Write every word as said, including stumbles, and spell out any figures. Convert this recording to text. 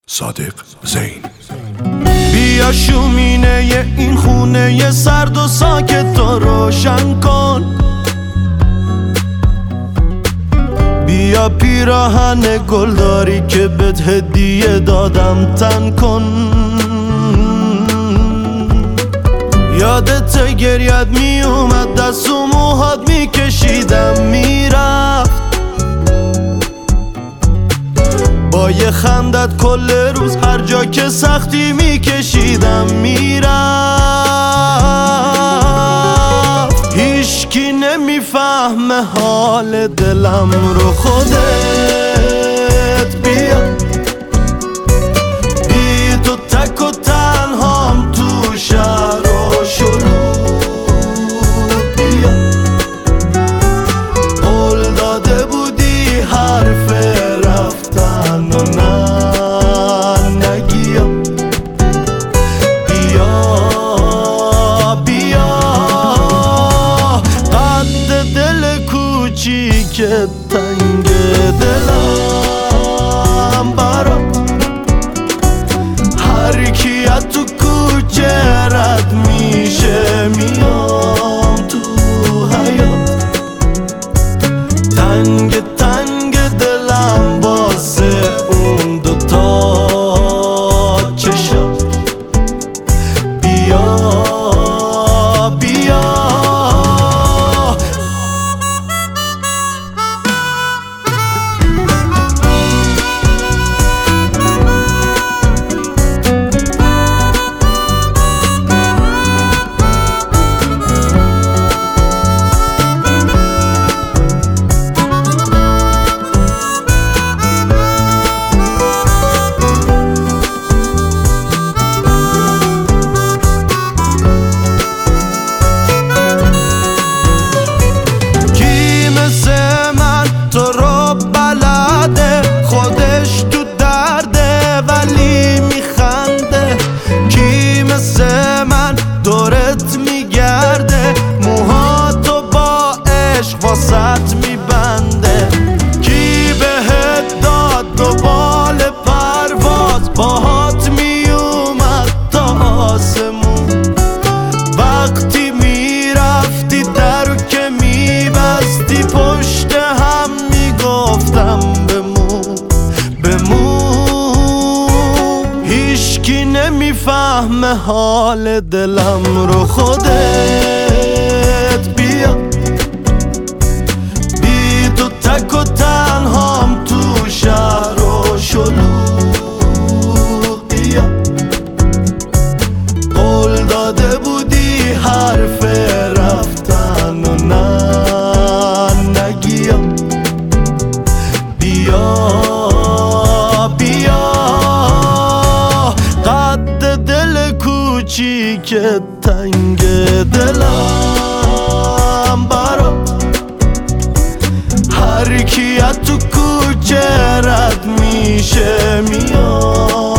صادق زین. بیا شومینه این خونه سرد و ساکت تو روشن کن، بیا پیراهن گلداری که بهت هدیه دادم تن کن. یادت گریت می اومد دست و موهات می کشیدم میرفت، با یه خندت کل روز هر جا که سختی می کشیدم میرفت. هیچکی نمیفهمه حال دلم رو، خودت بیا بی تو تک و تنهام تو شهر و شلوغ. بیا قول داده بودی حرف رفتن و نه نگیم. بیا بیا قد دل کوچیک تنگ دلم برا هر کی از تو کوچه رد میشه میام تو حیات. تنگ تنگ دلم واسه اون دوتا چشم. بیا بیا واسط میبنده. کی بهت داد دو بال پرواز باهات میومد تا آسمون، وقتی میرفتی درو که میبستی پشت هم میگفتم بمون بمون. هیچکی نمیفهمه حال دلم رو، خودت بیا تک و تنهام تو شهر و شلوغ. بیا قول داده بودی حرف رفتن و نه نگیم. بیا بیا قد دل کوچیک تنگ دلم برا هر کی از تو کوچه رد میشه میاد.